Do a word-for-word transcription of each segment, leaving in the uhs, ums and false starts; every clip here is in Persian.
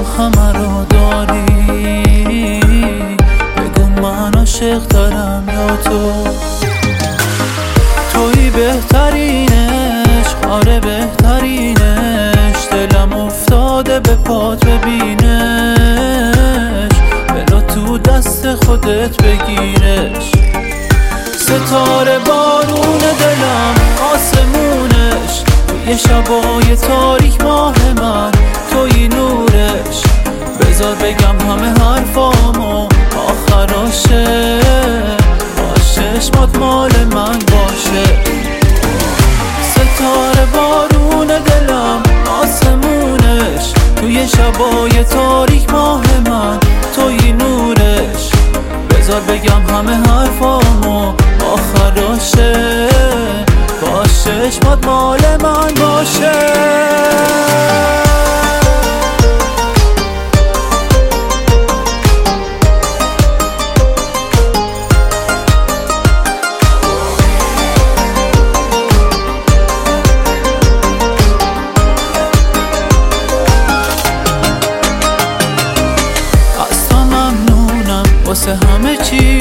همه رو داری، بگو من عاشق دارم یا تو. توی بهترینش، آره بهترینش، دلم افتاده به پات ببینش، بلا تو دست خودت بگیرش. ستاره بارون دلم آسمونش، توی شبای تاریک ماه من توی نورش. بذار بگم همه حرفامو آخراشه، باش چشمات مال من باشه. ستاره بارون دلم آسمونش، توی شبای تاریک ماه من توی نورش. بذار بگم همه حرفامو آخراشه، باش چشمات مال من باشه. واسه همه چی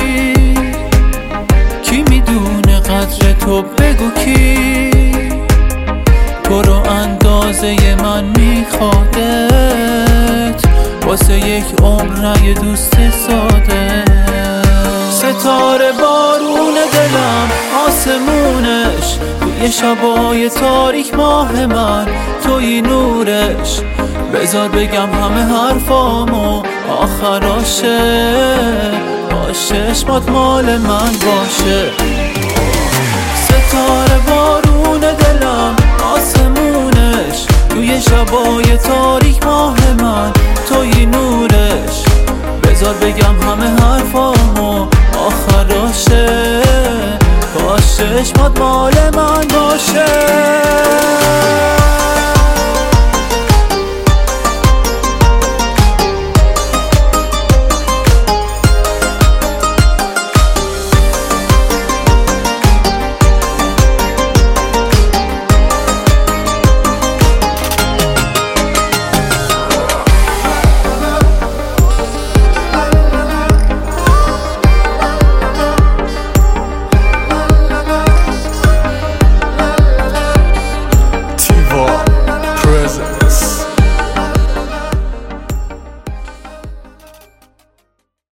کی میدونه قدر تو، بگو کی تو رو اندازه من میخوادت، واسه یک عمر یه دوست ساده. ستاره بارون دلم آسمونش، توی شبای تاریک ماه من توی نورش. بذار بگم همه حرفامو آخراشه، باش چشمات مال من باشه. ستاره بارون دلم آسمونش، توی شبای تاریک ماه من توی نورش. بذار بگم همه حرفامو آخراشه، باش چشمات مال من باشه.